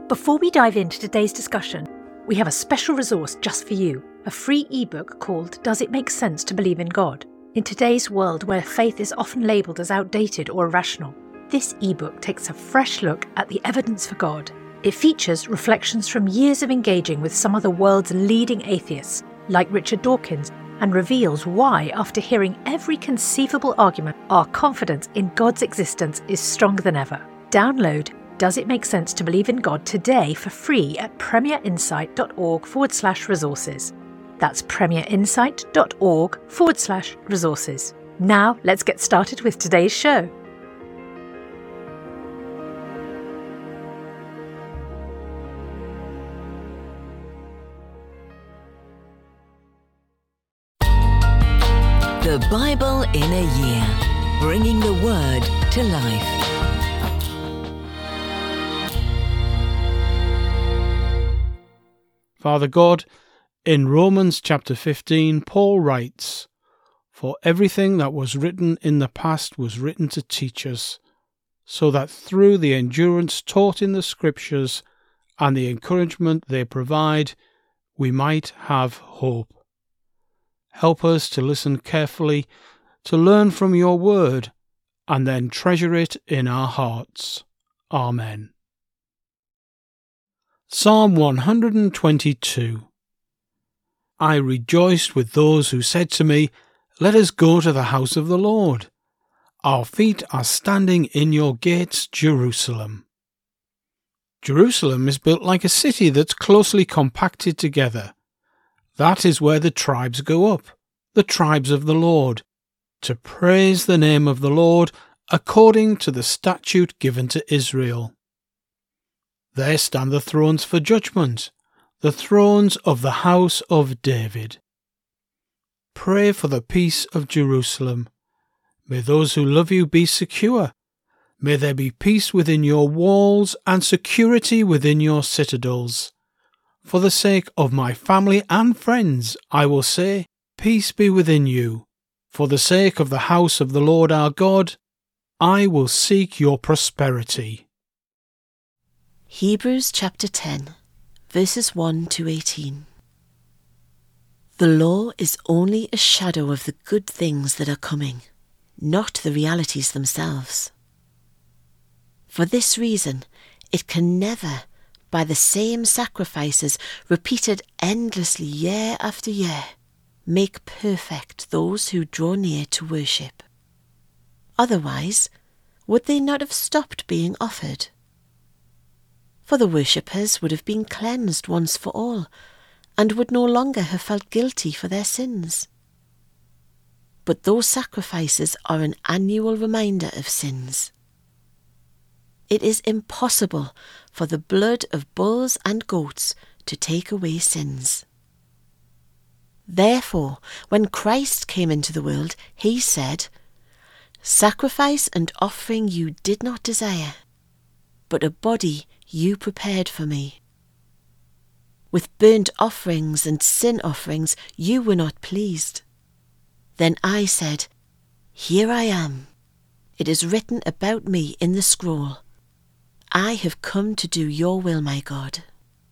Before we dive into today's discussion, we have a special resource just for you, a free ebook called Does It Make Sense to Believe in God? In today's world where faith is often labelled as outdated or irrational, this ebook takes a fresh look at the evidence for God. It features reflections from years of engaging with some of the world's leading atheists, like Richard Dawkins, and reveals why, after hearing every conceivable argument, our confidence in God's existence is stronger than ever. Download Does It Make Sense to Believe in God today for free at premierinsight.org/resources. That's premierinsight.org/resources. Now let's get started with today's show. The Bible in a Year, bringing the Word to life. Father God, in Romans chapter 15, Paul writes, "For everything that was written in the past was written to teach us, so that through the endurance taught in the Scriptures and the encouragement they provide, we might have hope." Help us to listen carefully, to learn from your word, and then treasure it in our hearts. Amen. Psalm 122. I rejoiced with those who said to me, "Let us go to the house of the Lord. Our feet are standing in your gates, Jerusalem." Jerusalem is built like a city that's closely compacted together. That is where the tribes go up, the tribes of the Lord, to praise the name of the Lord according to the statute given to Israel. There stand the thrones for judgment, the thrones of the house of David. Pray for the peace of Jerusalem. May those who love you be secure. May there be peace within your walls and security within your citadels. For the sake of my family and friends, I will say, peace be within you. For the sake of the house of the Lord our God, I will seek your prosperity. Hebrews chapter 10, verses 1 to 18. The law is only a shadow of the good things that are coming, not the realities themselves. For this reason, it can never, by the same sacrifices repeated endlessly year after year, make perfect those who draw near to worship. Otherwise, would they not have stopped being offered? For the worshippers would have been cleansed once for all, and would no longer have felt guilty for their sins. But those sacrifices are an annual reminder of sins. It is impossible for the blood of bulls and goats to take away sins. Therefore, when Christ came into the world, he said, "Sacrifice and offering you did not desire, but a body you prepared for me. With burnt offerings and sin offerings you were not pleased. Then I said, Here I am. It is written about me in the scroll. I have come to do your will, my God."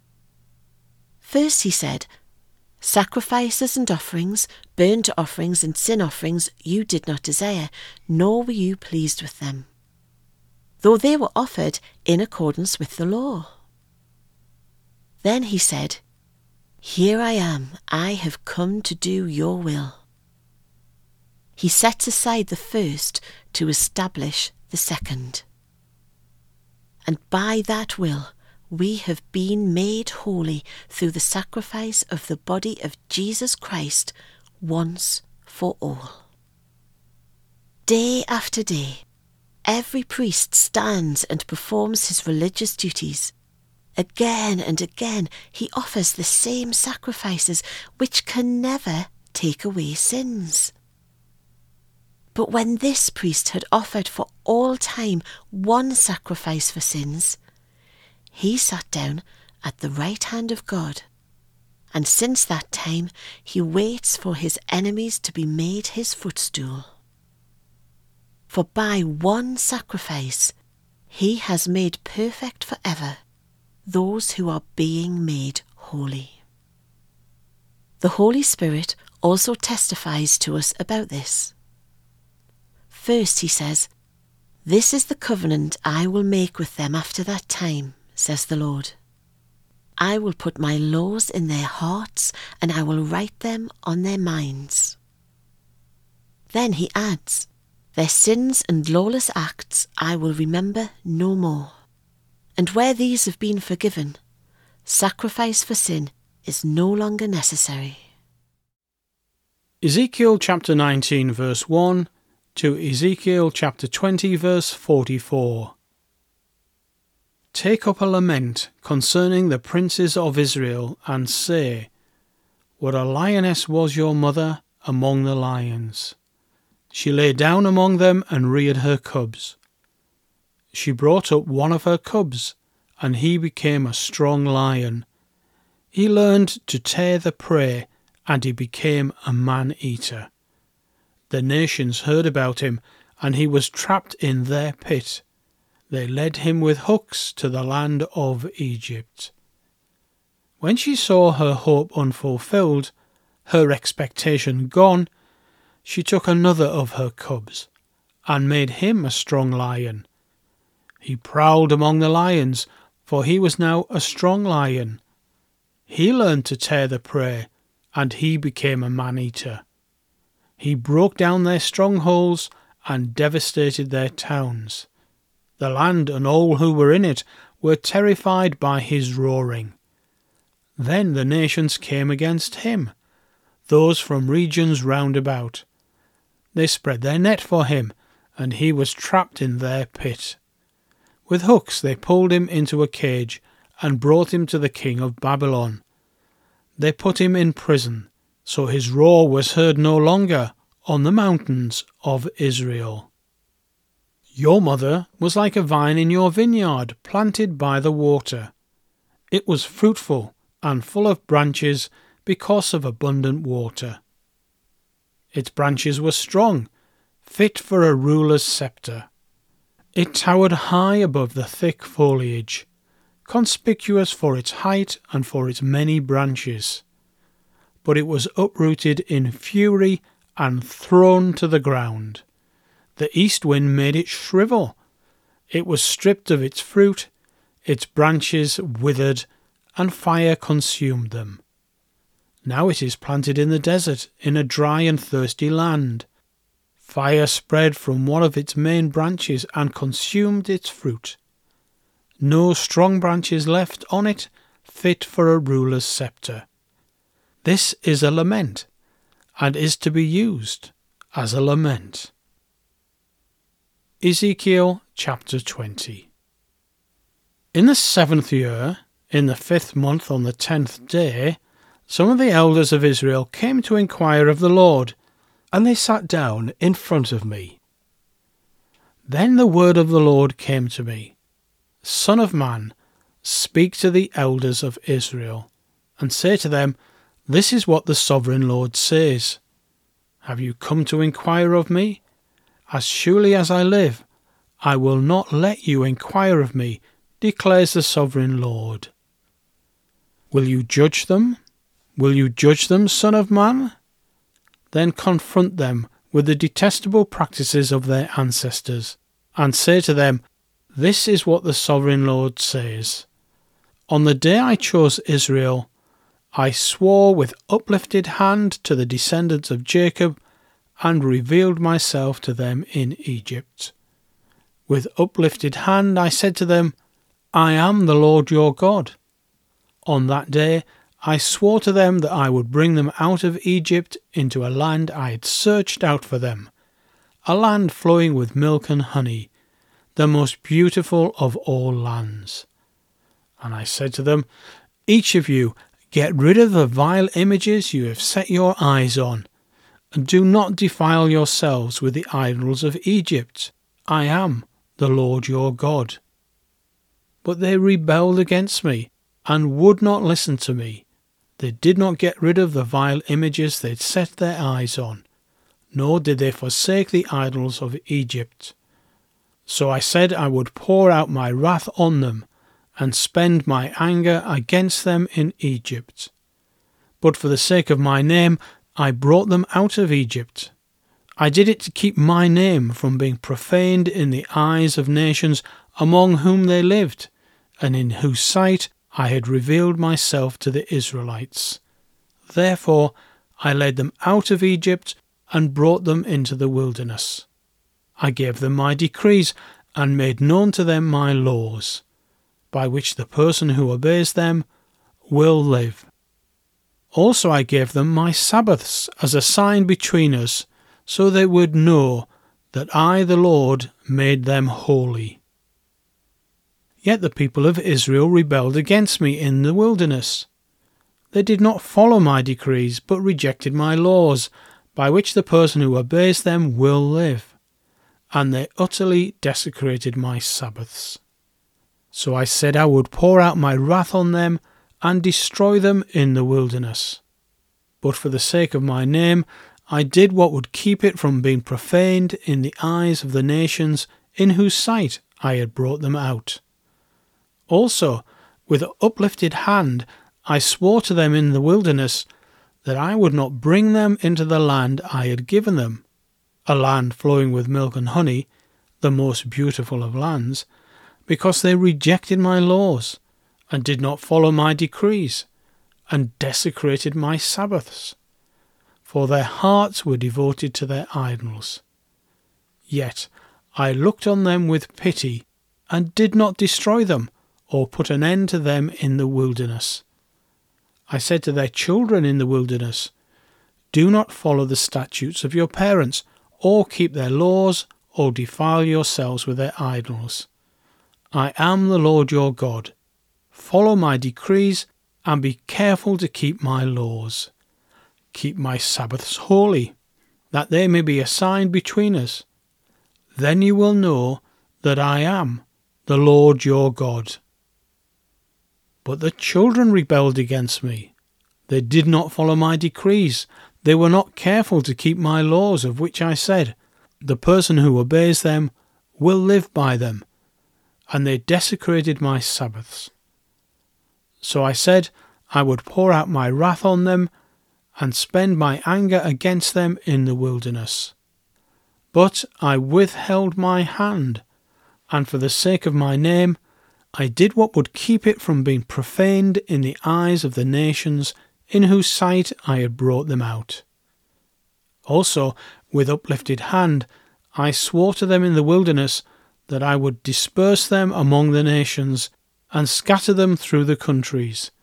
First he said, "Sacrifices and offerings, burnt offerings and sin offerings you did not desire, nor were you pleased with them, though they were offered in accordance with the law." Then he said, "Here I am, I have come to do your will." He sets aside the first to establish the second. And by that will we have been made holy through the sacrifice of the body of Jesus Christ once for all. Day after day, every priest stands and performs his religious duties. Again and again he offers the same sacrifices which can never take away sins. But when this priest had offered for all time one sacrifice for sins, he sat down at the right hand of God, and since that time he waits for his enemies to be made his footstool. For by one sacrifice he has made perfect forever those who are being made holy. The Holy Spirit also testifies to us about this. First, he says, "This is the covenant I will make with them after that time, says the Lord. I will put my laws in their hearts, and I will write them on their minds." Then he adds, "Their sins and lawless acts I will remember no more. And where these have been forgiven, sacrifice for sin is no longer necessary." Ezekiel chapter 19 verse 1 to Ezekiel chapter 20 verse 44. Take up a lament concerning the princes of Israel, and say, What a lioness was your mother among the lions. She lay down among them and reared her cubs. She brought up one of her cubs, and he became a strong lion. He learned to tear the prey, and he became a man-eater. The nations heard about him, and he was trapped in their pit. They led him with hooks to the land of Egypt. When she saw her hope unfulfilled, her expectation gone, she took another of her cubs, and made him a strong lion. He prowled among the lions, for he was now a strong lion. He learned to tear the prey, and he became a man-eater. He broke down their strongholds and devastated their towns. The land and all who were in it were terrified by his roaring. Then the nations came against him, those from regions round about. They spread their net for him, and he was trapped in their pit. With hooks they pulled him into a cage and brought him to the king of Babylon. They put him in prison, so his roar was heard no longer on the mountains of Israel. Your mother was like a vine in your vineyard, planted by the water. It was fruitful and full of branches because of abundant water. Its branches were strong, fit for a ruler's scepter. It towered high above the thick foliage, conspicuous for its height and for its many branches. But it was uprooted in fury and thrown to the ground. The east wind made it shrivel. It was stripped of its fruit, its branches withered, and fire consumed them. Now it is planted in the desert, in a dry and thirsty land. Fire spread from one of its main branches and consumed its fruit. No strong branches left on it, fit for a ruler's scepter. This is a lament, and is to be used as a lament. Ezekiel chapter 20. In the 7th year, in the 5th month on the 10th day, some of the elders of Israel came to inquire of the Lord, and they sat down in front of me. Then the word of the Lord came to me, Son of man, speak to the elders of Israel, and say to them, This is what the sovereign Lord says. Have you come to inquire of me? As surely as I live, I will not let you inquire of me, declares the sovereign Lord. Will you judge them? Will you judge them, Son of man? Then confront them with the detestable practices of their ancestors, and say to them, This is what the sovereign Lord says. On the day I chose Israel, I swore with uplifted hand to the descendants of Jacob, and revealed myself to them in Egypt. With uplifted hand I said to them, I am the Lord your God. On that day I swore to them that I would bring them out of Egypt into a land I had searched out for them, a land flowing with milk and honey, the most beautiful of all lands. And I said to them, Each of you get rid of the vile images you have set your eyes on, and do not defile yourselves with the idols of Egypt. I am the Lord your God. But they rebelled against me, and would not listen to me. They did not get rid of the vile images they'd set their eyes on, nor did they forsake the idols of Egypt. So I said I would pour out my wrath on them, and spend my anger against them in Egypt. But for the sake of my name I brought them out of Egypt. I did it to keep my name from being profaned in the eyes of nations among whom they lived, and in whose sight I had revealed myself to the Israelites. Therefore I led them out of Egypt and brought them into the wilderness. I gave them my decrees and made known to them my laws, by which the person who obeys them will live. Also I gave them my Sabbaths as a sign between us, so they would know that I, the Lord, made them holy. Yet the people of Israel rebelled against me in the wilderness. They did not follow my decrees, but rejected my laws, by which the person who obeys them will live. And they utterly desecrated my Sabbaths. So I said I would pour out my wrath on them and destroy them in the wilderness. But for the sake of my name, I did what would keep it from being profaned in the eyes of the nations in whose sight I had brought them out. Also, with uplifted hand, I swore to them in the wilderness that I would not bring them into the land I had given them, a land flowing with milk and honey, the most beautiful of lands, because they rejected my laws, and did not follow my decrees, and desecrated my Sabbaths. For their hearts were devoted to their idols. Yet I looked on them with pity, and did not destroy them, or put an end to them in the wilderness. I said to their children in the wilderness, Do not follow the statutes of your parents, or keep their laws, or defile yourselves with their idols. I am the Lord your God. Follow my decrees, and be careful to keep my laws. Keep my Sabbaths holy, that they may be a sign between us. Then you will know that I am the Lord your God. But the children rebelled against me. They did not follow my decrees. They were not careful to keep my laws, of which I said, The person who obeys them will live by them. And they desecrated my Sabbaths. So I said I would pour out my wrath on them and spend my anger against them in the wilderness. But I withheld my hand, and for the sake of my name I did what would keep it from being profaned in the eyes of the nations in whose sight I had brought them out. Also, with uplifted hand, I swore to them in the wilderness that I would disperse them among the nations and scatter them through the countries.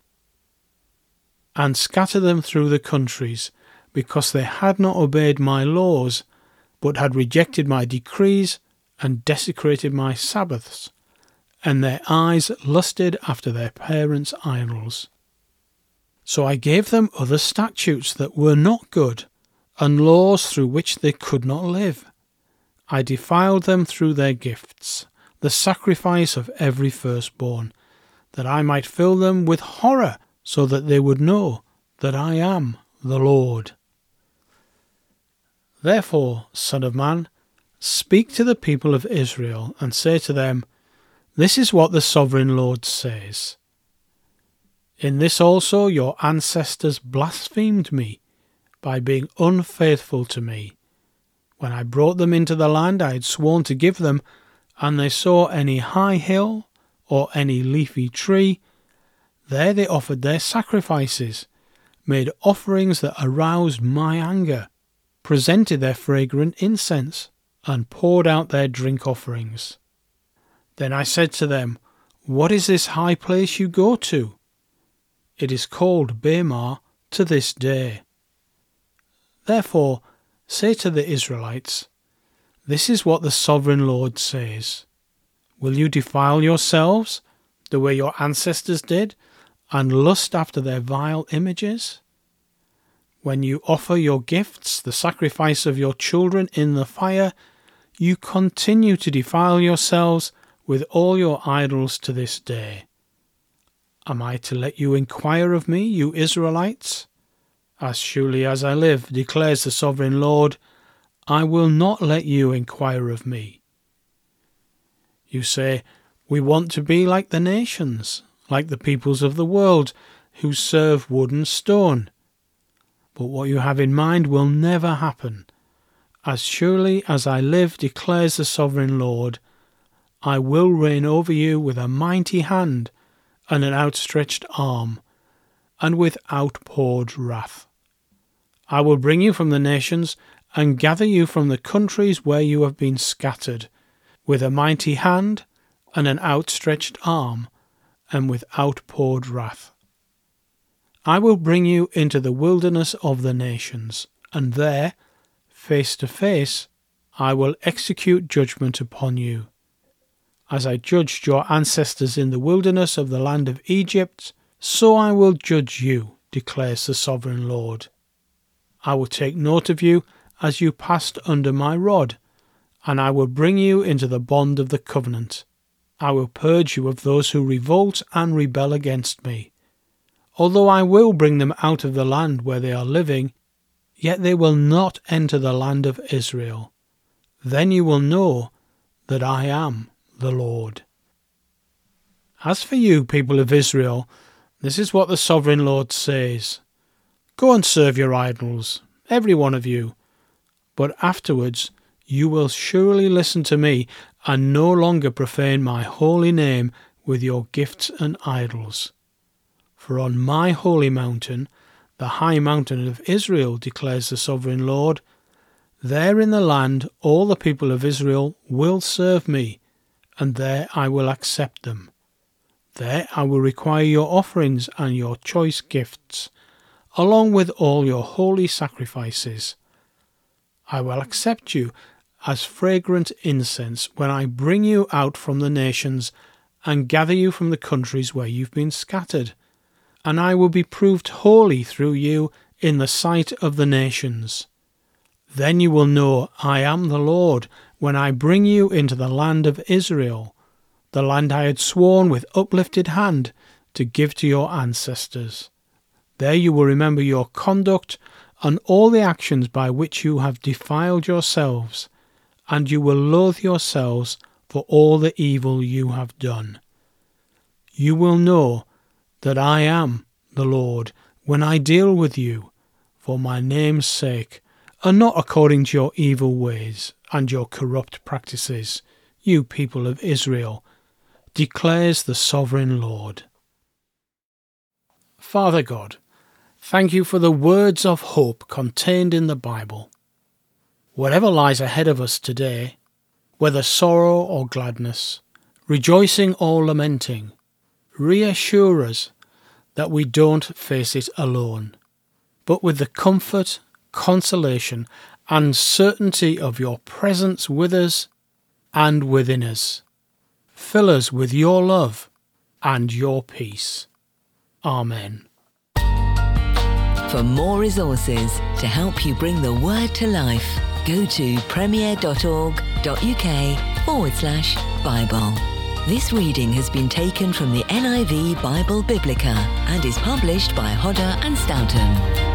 Because they had not obeyed my laws, but had rejected my decrees and desecrated my Sabbaths, and their eyes lusted after their parents' idols. So I gave them other statutes that were not good, and laws through which they could not live. I defiled them through their gifts, the sacrifice of every firstborn, that I might fill them with horror, so that they would know that I am the Lord. Therefore, Son of man, speak to the people of Israel, and say to them, This is what the Sovereign Lord says. In this also your ancestors blasphemed me, by being unfaithful to me. When I brought them into the land I had sworn to give them, and they saw any high hill or any leafy tree, there they offered their sacrifices, made offerings that aroused my anger, presented their fragrant incense, and poured out their drink offerings. Then I said to them, What is this high place you go to? It is called Bamah to this day. Therefore say to the Israelites, This is what the Sovereign Lord says. Will you defile yourselves the way your ancestors did, and lust after their vile images? When you offer your gifts, the sacrifice of your children in the fire, you continue to defile yourselves with all your idols to this day. Am I to let you inquire of me, you Israelites? As surely as I live, declares the Sovereign Lord, I will not let you inquire of me. You say, We want to be like the nations, like the peoples of the world who serve wood and stone. But what you have in mind will never happen. As surely as I live, declares the sovereign Lord, I will reign over you with a mighty hand and an outstretched arm, and with outpoured wrath. I will bring you from the nations and gather you from the countries where you have been scattered, with a mighty hand and an outstretched arm, and with outpoured wrath. I will bring you into the wilderness of the nations, and there, face to face, I will execute judgment upon you. As I judged your ancestors in the wilderness of the land of Egypt, so I will judge you, declares the sovereign Lord. I will take note of you as you passed under my rod, and I will bring you into the bond of the covenant. I will purge you of those who revolt and rebel against me. Although I will bring them out of the land where they are living, yet they will not enter the land of Israel. Then you will know that I am the Lord. As for you, people of Israel, this is what the sovereign Lord says. Go and serve your idols, every one of you. But afterwards you will surely listen to me and no longer profane my holy name with your gifts and idols. For on my holy mountain, the high mountain of Israel, declares the sovereign Lord, there in the land all the people of Israel will serve me, and there I will accept them. There I will require your offerings and your choice gifts, along with all your holy sacrifices. I will accept you as fragrant incense when I bring you out from the nations and gather you from the countries where you've been scattered, and I will be proved holy through you in the sight of the nations. Then you will know I am the Lord when I bring you into the land of Israel, the land I had sworn with uplifted hand to give to your ancestors. There you will remember your conduct and all the actions by which you have defiled yourselves, and you will loathe yourselves for all the evil you have done. You will know that I am the Lord when I deal with you for my name's sake, and not according to your evil ways and your corrupt practices, you people of Israel, declares the sovereign Lord. Father God, thank you for the words of hope contained in the Bible. Whatever lies ahead of us today, whether sorrow or gladness, rejoicing or lamenting, reassure us that we don't face it alone, but with the comfort, consolation, and certainty of your presence with us and within us. Fill us with your love and your peace. Amen. For more resources to help you bring the word to life, go to premier.org.uk/Bible. This reading has been taken from the NIV Bible Biblica and is published by Hodder and Stoughton.